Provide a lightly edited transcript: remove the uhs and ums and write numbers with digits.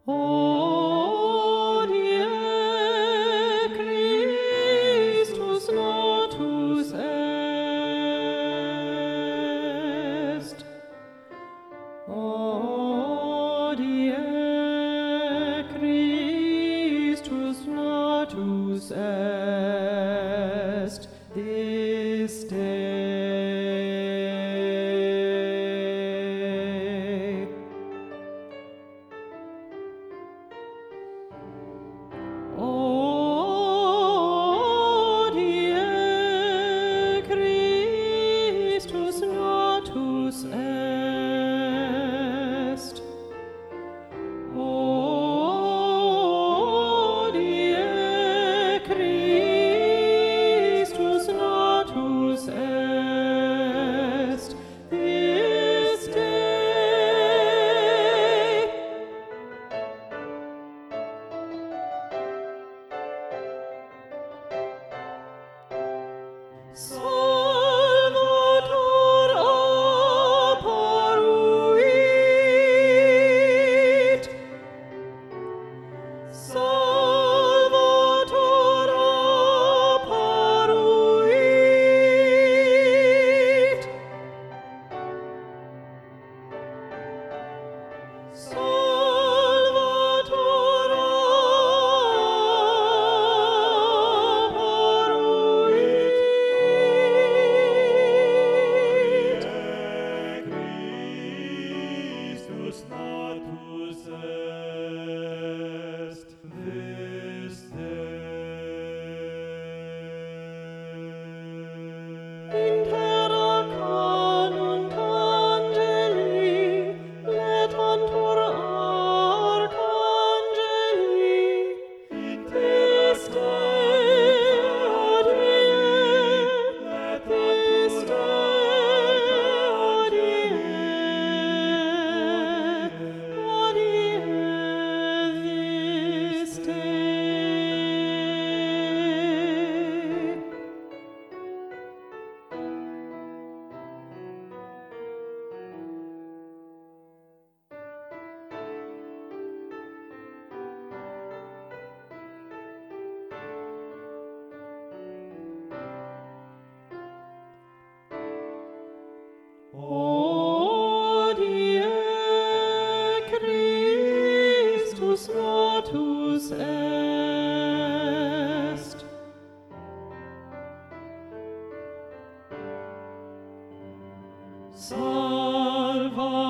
Hodie Christus natus est. Hodie Christus natus est this day. Hodie Christus natus est. Hodie Christus natus est this day. Salvator apparuit. Salvator apparuit. Salvator apparuit. Christus natus est this day. In terra canunt angeli, letantur arcangeli, in this day, this day, this day. Hodie Christus natus est. Salva